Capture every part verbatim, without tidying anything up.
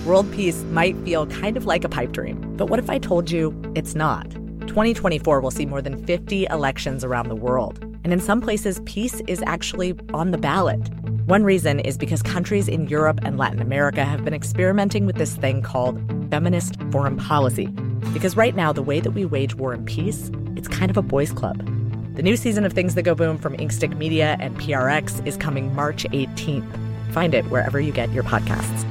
World peace might feel kind of like a pipe dream, but what if I told you it's not? twenty twenty-four will see more than fifty elections around the world, and in some places, peace is actually on the ballot. One reason is because countries in Europe and Latin America have been experimenting with this thing called feminist foreign policy. Because right now, the way that we wage war and peace, it's kind of a boys' club. The new season of Things That Go Boom from Inkstick Media and P R X is coming March eighteenth. Find it wherever you get your podcasts.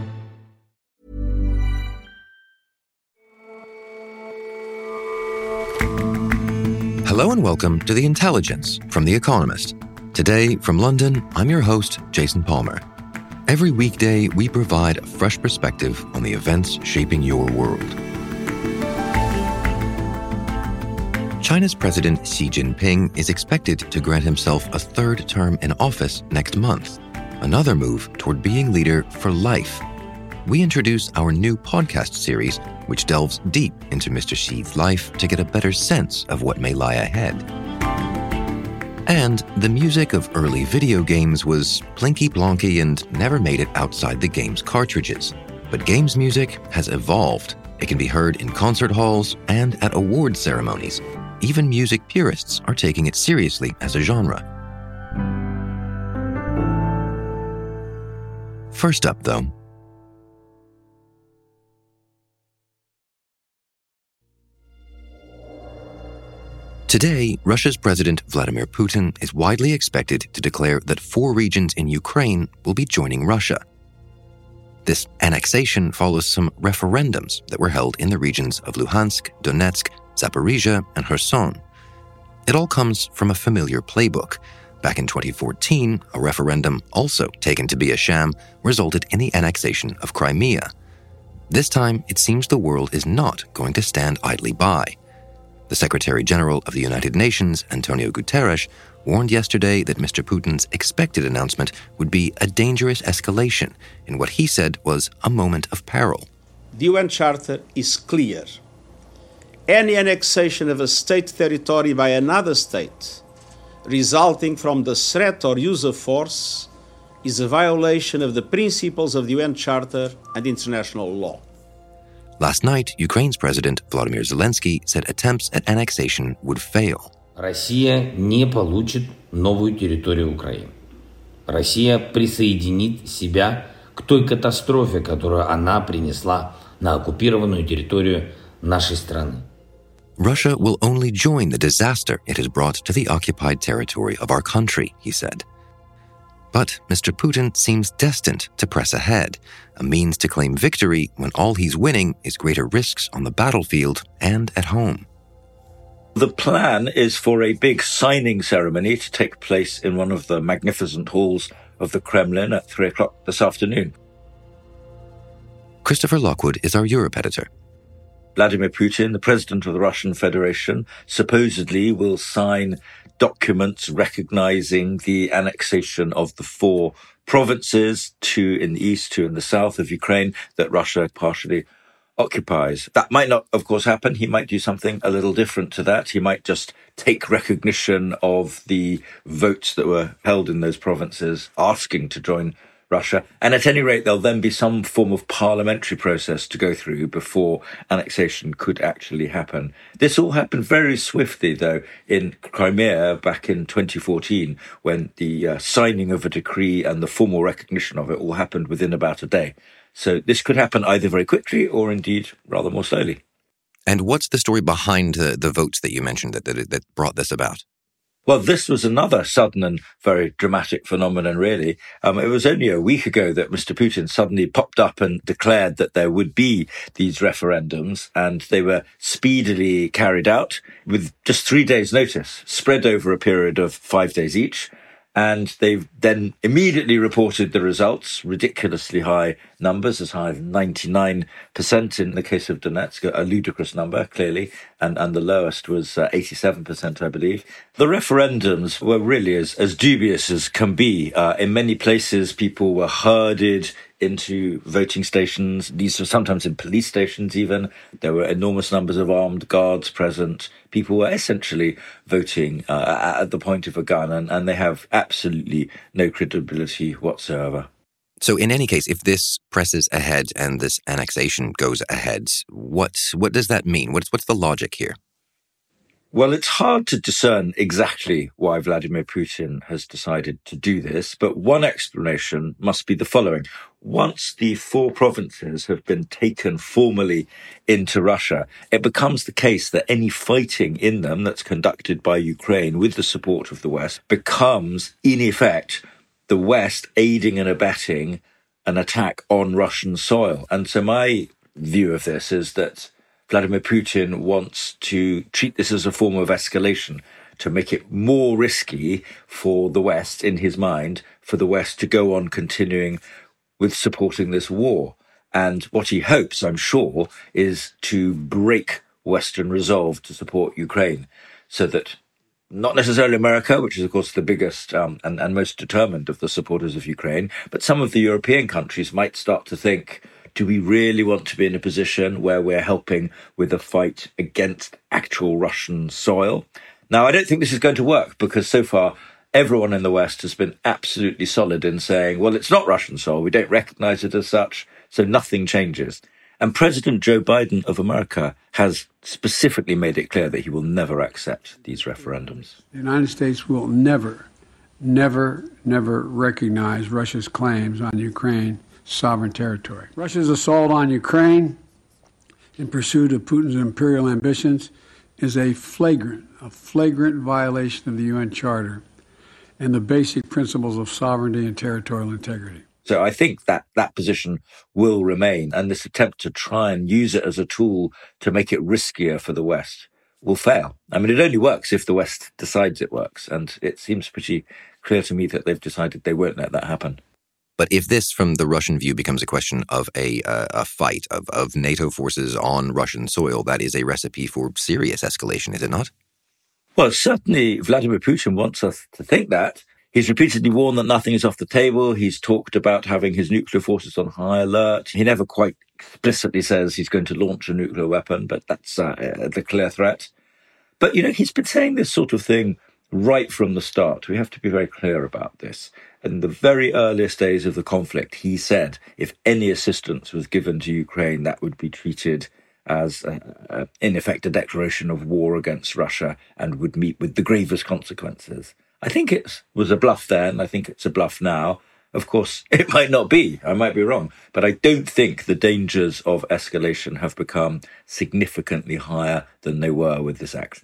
Hello and welcome to The Intelligence from The Economist. Today, from London, I'm your host, Jason Palmer. Every weekday, we provide a fresh perspective on the events shaping your world. China's President Xi Jinping is expected to grant himself a third term in office next month, another move toward being leader for life. We introduce our new podcast series, which delves deep into Mister Xi's life to get a better sense of what may lie ahead. And the music of early video games was plinky-plonky and never made it outside the game's cartridges. But games music has evolved. It can be heard in concert halls and at award ceremonies. Even music purists are taking it seriously as a genre. First up, though, today, Russia's President Vladimir Putin is widely expected to declare that four regions in Ukraine will be joining Russia. This annexation follows some referendums that were held in the regions of Luhansk, Donetsk, Zaporizhia, and Kherson. It all comes from a familiar playbook. Back in twenty fourteen, a referendum, also taken to be a sham, resulted in the annexation of Crimea. This time, it seems the world is not going to stand idly by. The Secretary-General of the United Nations, Antonio Guterres, warned yesterday that Mister Putin's expected announcement would be a dangerous escalation in what he said was a moment of peril. The U N Charter is clear. Any annexation of a state territory by another state resulting from the threat or use of force is a violation of the principles of the U N Charter and international law. Last night, Ukraine's President Volodymyr Zelensky said attempts at annexation would fail. Россия не получит новую территорию Украины. Россия присоединит себя к той катастрофе, которую она принесла на оккупированную территорию нашей страны. Russia will only join the disaster it has brought to the occupied territory of our country, he said. But Mister Putin seems destined to press ahead, a means to claim victory when all he's winning is greater risks on the battlefield and at home. The plan is for a big signing ceremony to take place in one of the magnificent halls of the Kremlin at three o'clock this afternoon. Christopher Lockwood is our Europe editor. Vladimir Putin, the president of the Russian Federation, supposedly will sign documents recognizing the annexation of the four provinces, two in the east, two in the south of Ukraine, that Russia partially occupies. That might not, of course, happen. He might do something a little different to that. He might just take recognition of the votes that were held in those provinces asking to join Russia. And at any rate, there'll then be some form of parliamentary process to go through before annexation could actually happen. This all happened very swiftly, though, in Crimea back in twenty fourteen, when the uh, signing of a decree and the formal recognition of it all happened within about a day. So this could happen either very quickly or indeed rather more slowly. And what's the story behind the, the votes that you mentioned that, that that brought this about? Well, this was another sudden and very dramatic phenomenon, really. Um, it was only a week ago that Mister Putin suddenly popped up and declared that there would be these referendums, and they were speedily carried out with just three days' notice, spread over a period of five days each. And they've then immediately reported the results, ridiculously high numbers, as high as ninety-nine percent in the case of Donetsk, a ludicrous number, clearly, and, and the lowest was uh, eighty-seven percent, I believe. The referendums were really as, as dubious as can be. Uh, in many places, people were herded into voting stations. These were sometimes in police stations even. There were enormous numbers of armed guards present. People were essentially voting uh, at the point of a gun, and, and they have absolutely no credibility whatsoever. So in any case, if this presses ahead and this annexation goes ahead, what what does that mean? What's what's the logic here? Well, it's hard to discern exactly why Vladimir Putin has decided to do this, but one explanation must be the following. Once the four provinces have been taken formally into Russia, it becomes the case that any fighting in them that's conducted by Ukraine with the support of the West becomes, in effect, the West aiding and abetting an attack on Russian soil. And so my view of this is that Vladimir Putin wants to treat this as a form of escalation, to make it more risky for the West, in his mind, for the West to go on continuing with supporting this war. And what he hopes, I'm sure, is to break Western resolve to support Ukraine, so that not necessarily America, which is, of course, the biggest um, and, and most determined of the supporters of Ukraine, but some of the European countries might start to think, do we really want to be in a position where we're helping with a fight against actual Russian soil? Now, I don't think this is going to work, because so far everyone in the West has been absolutely solid in saying, well, it's not Russian soil. We don't recognize it as such, so nothing changes. And President Joe Biden of America has specifically made it clear that he will never accept these referendums. The United States will never, never, never recognize Russia's claims on Ukraine sovereign territory. Russia's assault on Ukraine in pursuit of Putin's imperial ambitions is a flagrant, a flagrant violation of the U N Charter and the basic principles of sovereignty and territorial integrity. So I think that that position will remain, and this attempt to try and use it as a tool to make it riskier for the West will fail. I mean, it only works if the West decides it works, and it seems pretty clear to me that they've decided they won't let that happen. But if this, from the Russian view, becomes a question of a uh, a fight of, of NATO forces on Russian soil, that is a recipe for serious escalation, is it not? Well, certainly Vladimir Putin wants us to think that. He's repeatedly warned that nothing is off the table. He's talked about having his nuclear forces on high alert. He never quite explicitly says he's going to launch a nuclear weapon, but that's uh, the clear threat. But, you know, he's been saying this sort of thing right from the start. We have to be very clear about this. In the very earliest days of the conflict, he said if any assistance was given to Ukraine, that would be treated as, uh, uh, in effect, a declaration of war against Russia and would meet with the gravest consequences. I think it was a bluff then. I think it's a bluff now. Of course, it might not be. I might be wrong. But I don't think the dangers of escalation have become significantly higher than they were with this action.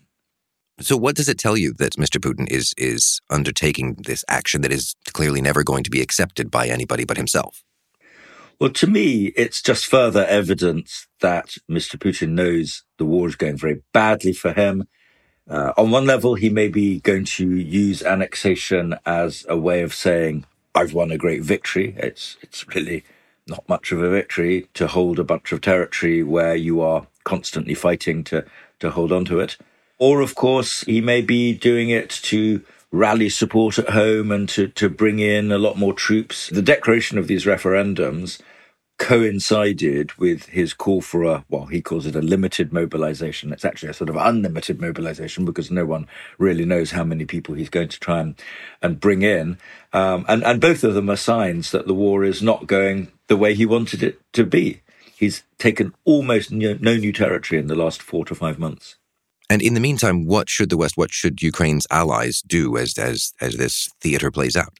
So what does it tell you that Mister Putin is is undertaking this action that is clearly never going to be accepted by anybody but himself? Well, to me, it's just further evidence that Mister Putin knows the war is going very badly for him. Uh, on one level, he may be going to use annexation as a way of saying, I've won a great victory. It's it's really not much of a victory to hold a bunch of territory where you are constantly fighting to, to hold on to it. Or, of course, he may be doing it to rally support at home and to, to bring in a lot more troops. The declaration of these referendums coincided with his call for a, well, he calls it a limited mobilization. It's actually a sort of unlimited mobilization because no one really knows how many people he's going to try and, and bring in. Um, and, and both of them are signs that the war is not going the way he wanted it to be. He's taken almost no, no new territory in the last four to five months. And in the meantime, what should the West, what should Ukraine's allies do as as as this theater plays out?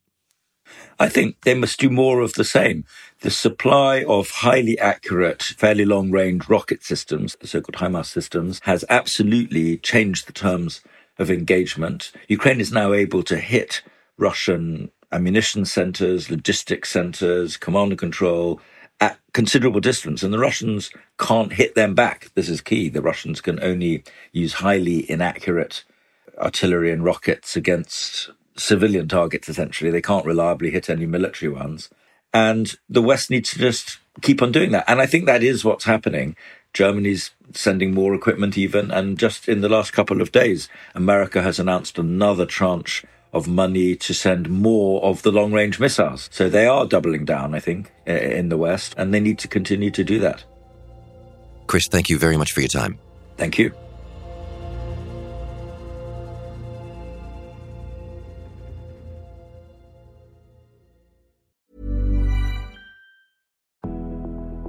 I think they must do more of the same. The supply of highly accurate, fairly long-range rocket systems, the so-called HIMARS systems, has absolutely changed the terms of engagement. Ukraine is now able to hit Russian ammunition centers, logistics centers, command and control at considerable distance, and the Russians can't hit them back. This is key. The Russians can only use highly inaccurate artillery and rockets against civilian targets, essentially. They can't reliably hit any military ones. And the West needs to just keep on doing that. And I think that is what's happening. Germany's sending more equipment even. And just in the last couple of days, America has announced another tranche of money to send more of the long-range missiles. So they are doubling down, I think, in the West, and they need to continue to do that. Chris, thank you very much for your time. Thank you.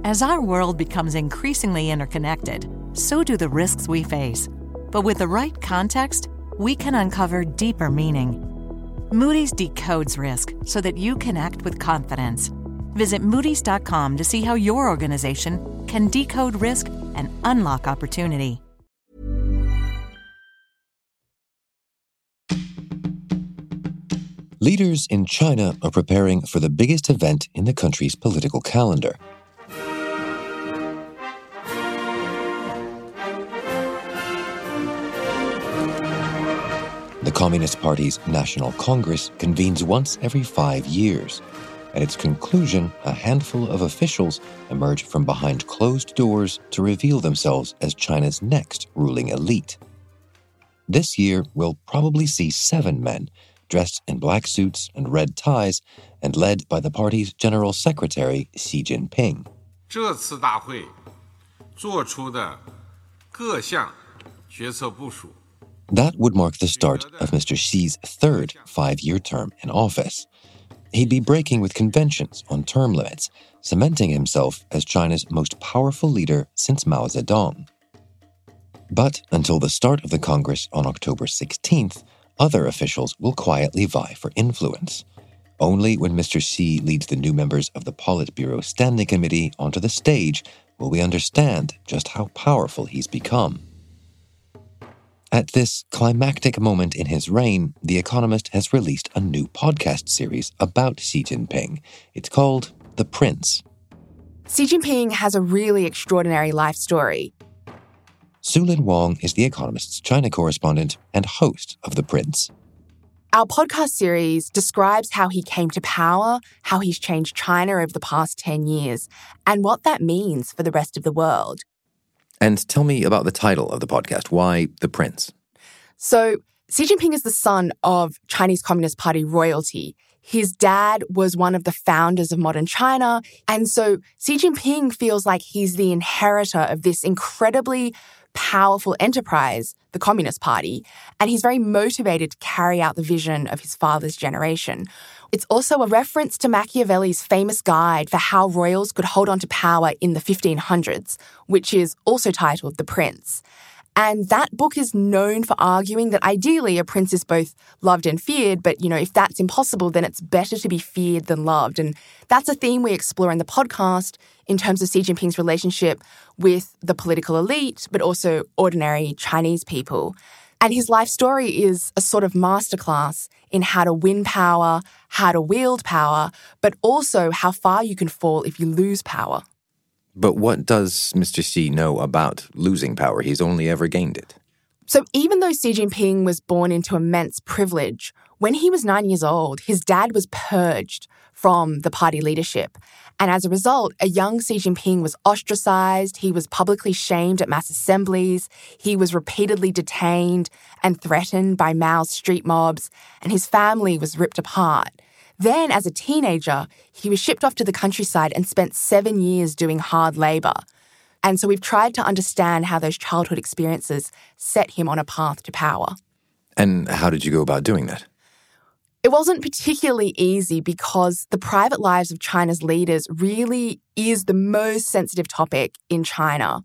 As our world becomes increasingly interconnected, so do the risks we face. But with the right context, we can uncover deeper meaning. Moody's decodes risk so that you can act with confidence. Visit Moody's dot com to see how your organization can decode risk and unlock opportunity. Leaders in China are preparing for the biggest event in the country's political calendar. The Communist Party's National Congress convenes once every five years. At its conclusion, a handful of officials emerge from behind closed doors to reveal themselves as China's next ruling elite. This year, we'll probably see seven men, dressed in black suits and red ties, and led by the party's General Secretary Xi Jinping. 这次大会做出的各项决策部署 That would mark the start of Mister Xi's third five-year term in office. He'd be breaking with conventions on term limits, cementing himself as China's most powerful leader since Mao Zedong. But until the start of the Congress on October sixteenth, other officials will quietly vie for influence. Only when Mister Xi leads the new members of the Politburo Standing Committee onto the stage will we understand just how powerful he's become. At this climactic moment in his reign, The Economist has released a new podcast series about Xi Jinping. It's called The Prince. Xi Jinping has a really extraordinary life story. Sulin Wong is The Economist's China correspondent and host of The Prince. Our podcast series describes how he came to power, how he's changed China over the past ten years, and what that means for the rest of the world. And tell me about the title of the podcast. Why The Prince? So, Xi Jinping is the son of Chinese Communist Party royalty. His dad was one of the founders of modern China. And so Xi Jinping feels like he's the inheritor of this incredibly powerful enterprise, the Communist Party, and he's very motivated to carry out the vision of his father's generation. It's also a reference to Machiavelli's famous guide for how royals could hold on to power in the fifteen hundreds, which is also titled The Prince. And that book is known for arguing that ideally a prince is both loved and feared, but, you know, if that's impossible, then it's better to be feared than loved. And that's a theme we explore in the podcast in terms of Xi Jinping's relationship with the political elite, but also ordinary Chinese people. And his life story is a sort of masterclass in how to win power, how to wield power, but also how far you can fall if you lose power. But what does Mister Xi know about losing power? He's only ever gained it. So even though Xi Jinping was born into immense privilege, when he was nine years old, his dad was purged from the party leadership. And as a result, a young Xi Jinping was ostracized, he was publicly shamed at mass assemblies, he was repeatedly detained and threatened by Mao's street mobs, and his family was ripped apart. Then, as a teenager, he was shipped off to the countryside and spent seven years doing hard labor. And so we've tried to understand how those childhood experiences set him on a path to power. And how did you go about doing that? It wasn't particularly easy because the private lives of China's leaders really is the most sensitive topic in China.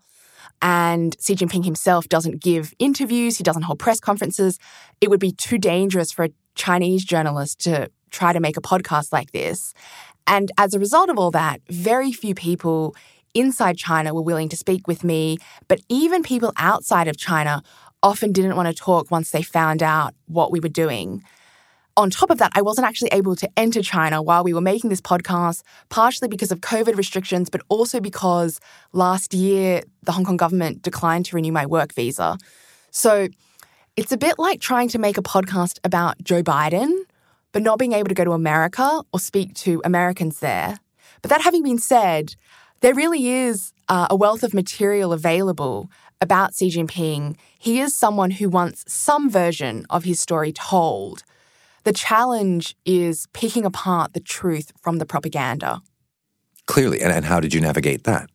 And Xi Jinping himself doesn't give interviews, he doesn't hold press conferences. It would be too dangerous for a Chinese journalist to try to make a podcast like this. And as a result of all that, very few people inside China were willing to speak with me, but even people outside of China often didn't want to talk once they found out what we were doing. On top of that, I wasn't actually able to enter China while we were making this podcast, partially because of COVID restrictions, but also because last year the Hong Kong government declined to renew my work visa. So it's a bit like trying to make a podcast about Joe Biden, but not being able to go to America or speak to Americans there. But that having been said, there really is uh, a wealth of material available about Xi Jinping. He is someone who wants some version of his story told. The challenge is picking apart the truth from the propaganda. Clearly, and, and how did you navigate that?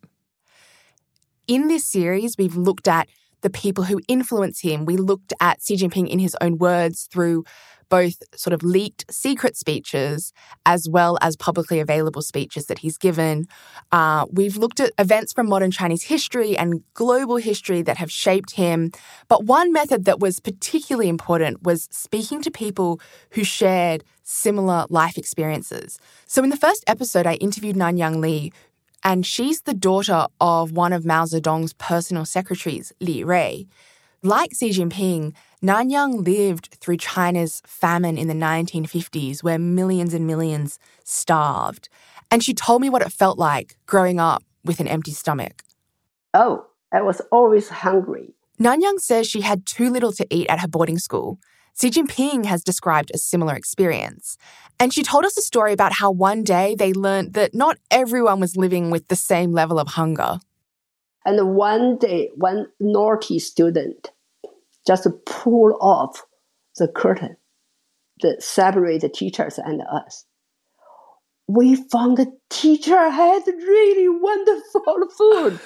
In this series, we've looked at the people who influence him. We looked at Xi Jinping in his own words through both sort of leaked secret speeches as well as publicly available speeches that he's given. Uh, we've looked at events from modern Chinese history and global history that have shaped him. But one method that was particularly important was speaking to people who shared similar life experiences. So in the first episode, I interviewed Nanyang Li, and she's the daughter of one of Mao Zedong's personal secretaries, Li Rui. Like Xi Jinping, Nanyang lived through China's famine in the nineteen fifties, where millions and millions starved. And she told me what it felt like growing up with an empty stomach. Oh, I was always hungry. Nanyang says she had too little to eat at her boarding school. Xi Jinping has described a similar experience. And she told us a story about how one day they learned that not everyone was living with the same level of hunger. And one day, one naughty student just pulled off the curtain that separated the teachers and us. We found the teacher had really wonderful food.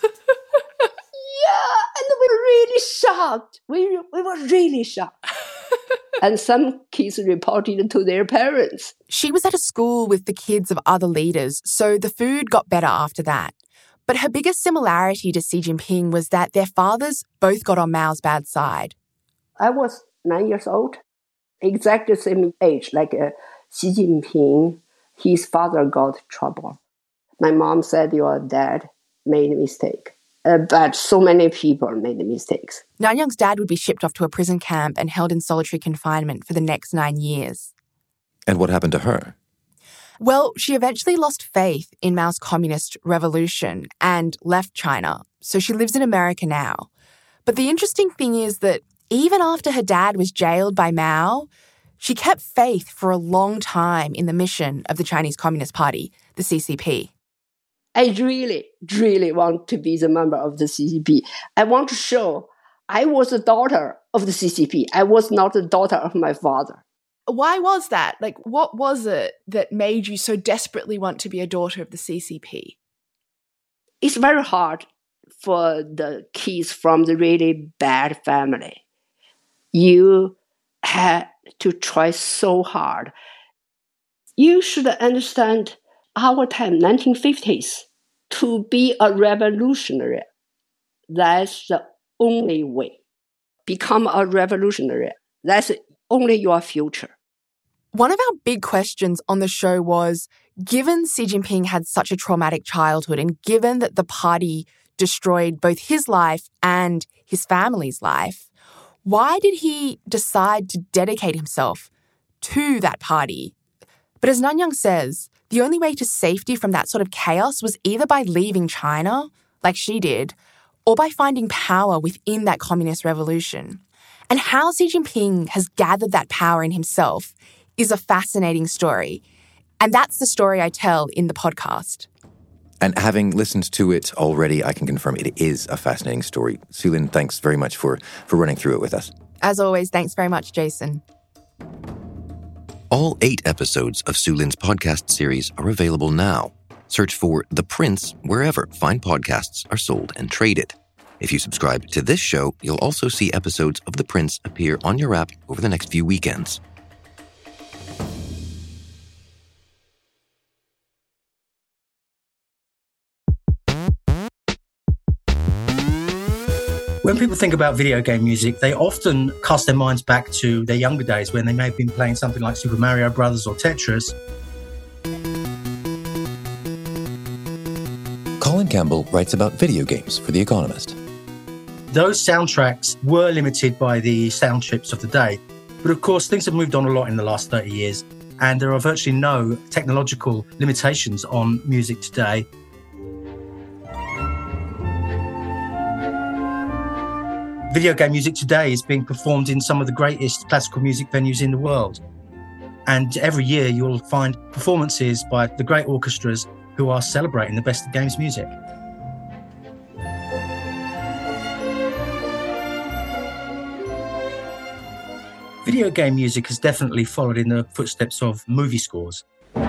Yeah, and we were really shocked. We, we were really shocked. And some kids reported to their parents. She was at a school with the kids of other leaders, so the food got better after that. But her biggest similarity to Xi Jinping was that their fathers both got on Mao's bad side. I was nine years old, exactly the same age like uh, Xi Jinping. His father got trouble. My mom said, your dad made a mistake. Uh, but so many people made mistakes. Nanyang's dad would be shipped off to a prison camp and held in solitary confinement for the next nine years. And what happened to her? Well, she eventually lost faith in Mao's communist revolution and left China, so she lives in America now. But the interesting thing is that even after her dad was jailed by Mao, she kept faith for a long time in the mission of the Chinese Communist Party, the C C P. I really, really want to be the member of the C C P. I want to show I was the daughter of the C C P. I was not the daughter of my father. Why was that? Like, what was it that made you so desperately want to be a daughter of the C C P? It's very hard for the kids from the really bad family. You had to try so hard. You should understand our time, nineteen fifties, to be a revolutionary. That's the only way. Become a revolutionary. That's only your future. One of our big questions on the show was, given Xi Jinping had such a traumatic childhood and given that the party destroyed both his life and his family's life, why did he decide to dedicate himself to that party? But as Nanyang says, the only way to safety from that sort of chaos was either by leaving China, like she did, or by finding power within that communist revolution. And how Xi Jinping has gathered that power in himself is a fascinating story. And that's the story I tell in the podcast. And having listened to it already, I can confirm it is a fascinating story. Su-Lin, thanks very much for, for running through it with us. As always, thanks very much, Jason. All eight episodes of Su-Lin's podcast series are available now. Search for The Prince wherever fine podcasts are sold and traded. If you subscribe to this show, you'll also see episodes of The Prince appear on your app over the next few weekends. When people think about video game music, they often cast their minds back to their younger days when they may have been playing something like Super Mario Brothers or Tetris. Colin Campbell writes about video games for The Economist. Those soundtracks were limited by the sound chips of the day. But of course, things have moved on a lot in the last thirty years, and there are virtually no technological limitations on music today. Video game music today is being performed in some of the greatest classical music venues in the world. And every year you'll find performances by the great orchestras who are celebrating the best of games music. Video game music has definitely followed in the footsteps of movie scores.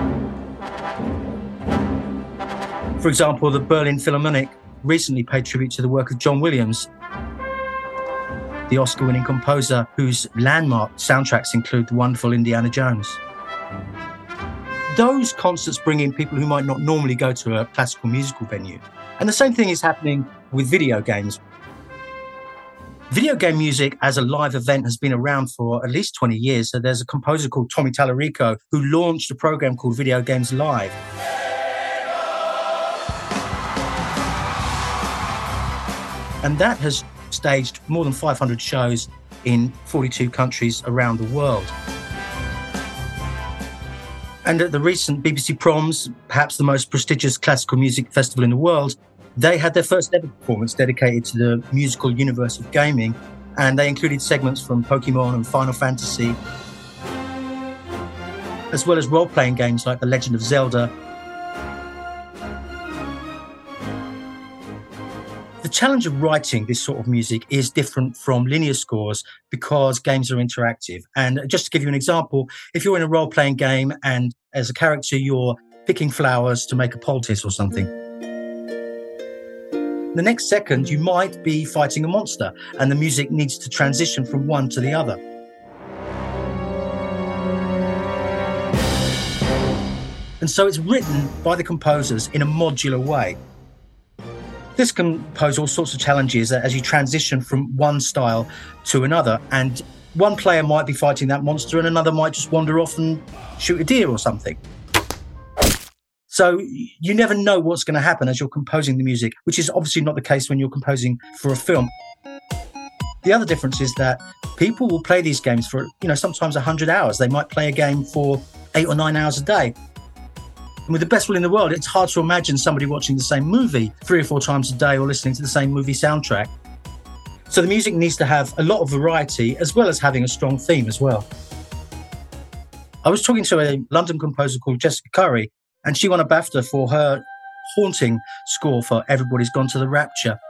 For example, the Berlin Philharmonic recently paid tribute to the work of John Williams. the Oscar-winning composer whose landmark soundtracks include the wonderful Indiana Jones. Those concerts bring in people who might not normally go to a classical musical venue. And the same thing is happening with video games. Video game music as a live event has been around for at least twenty years. So there's a composer called Tommy Tallarico who launched a program called Video Games Live. And that has staged more than five hundred shows in forty-two countries around the world. And at the recent B B C Proms, perhaps the most prestigious classical music festival in the world, they had their first ever performance dedicated to the musical universe of gaming, and they included segments from Pokemon and Final Fantasy, as well as role-playing games like The Legend of Zelda. The challenge of writing this sort of music is different from linear scores because games are interactive. And just to give you an example, if you're in a role-playing game and as a character you're picking flowers to make a poultice or something, the next second you might be fighting a monster and the music needs to transition from one to the other. And so it's written by the composers in a modular way. This can pose all sorts of challenges as you transition from one style to another. And one player might be fighting that monster and another might just wander off and shoot a deer or something. So you never know what's going to happen as you're composing the music, which is obviously not the case when you're composing for a film. The other difference is that people will play these games for, you know, sometimes one hundred hours. They might play a game for eight or nine hours a day. And with the best will in the world, it's hard to imagine somebody watching the same movie three or four times a day or listening to the same movie soundtrack. So the music needs to have a lot of variety as well as having a strong theme as well. I was talking to a London composer called Jessica Curry, and she won a BAFTA for her haunting score for Everybody's Gone to the Rapture,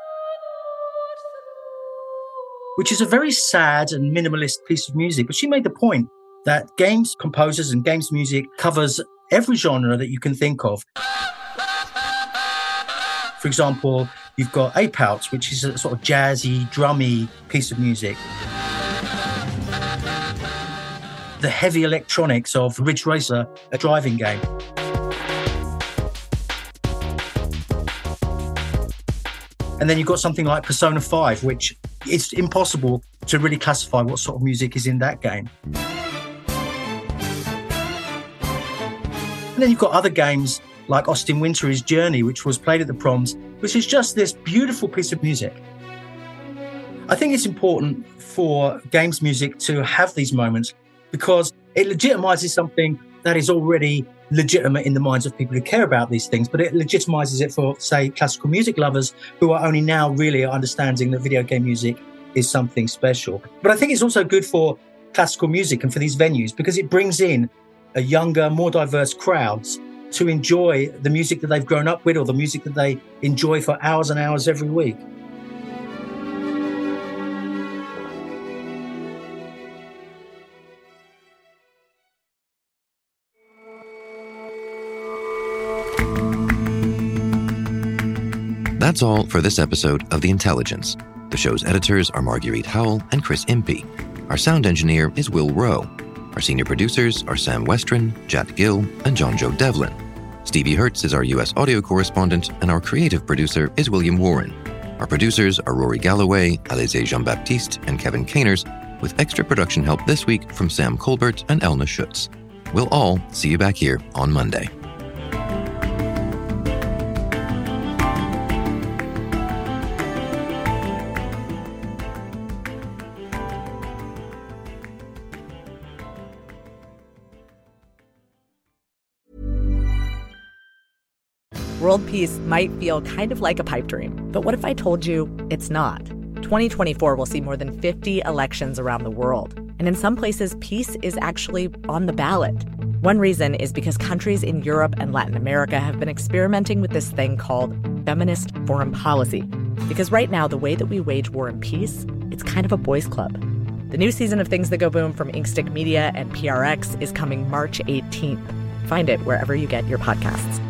which is a very sad and minimalist piece of music. But she made the point that games composers and games music covers every genre that you can think of. For example, you've got Ape Out, which is a sort of jazzy, drummy piece of music. The heavy electronics of Ridge Racer, a driving game. And then you've got something like Persona five, which it's impossible to really classify what sort of music is in that game. And then you've got other games like Austin Wintory's Journey, which was played at the Proms, which is just this beautiful piece of music. I think it's important for games music to have these moments because it legitimizes something that is already legitimate in the minds of people who care about these things, but it legitimizes it for, say, classical music lovers who are only now really understanding that video game music is something special. But I think it's also good for classical music and for these venues because it brings in a younger, more diverse crowds to enjoy the music that they've grown up with or the music that they enjoy for hours and hours every week. That's all for this episode of The Intelligence. The show's editors are Marguerite Howell and Chris Impey. Our sound engineer is Will Rowe. Our senior producers are Sam Westron, Jat Gill, and John Joe Devlin. Stevie Hertz is our U S audio correspondent, and our creative producer is William Warren. Our producers are Rory Galloway, Alize Jean-Baptiste, and Kevin Caners, with extra production help this week from Sam Colbert and Elna Schutz. We'll all see you back here on Monday. World peace might feel kind of like a pipe dream, but what if I told you it's not? twenty twenty-four will see more than fifty elections around the world, and in some places, peace is actually on the ballot. One reason is because countries in Europe and Latin America have been experimenting with this thing called feminist foreign policy. Because right now, the way that we wage war and peace, it's kind of a boys' club. The new season of Things That Go Boom from Inkstick Media and P R X is coming March eighteenth. Find it wherever you get your podcasts.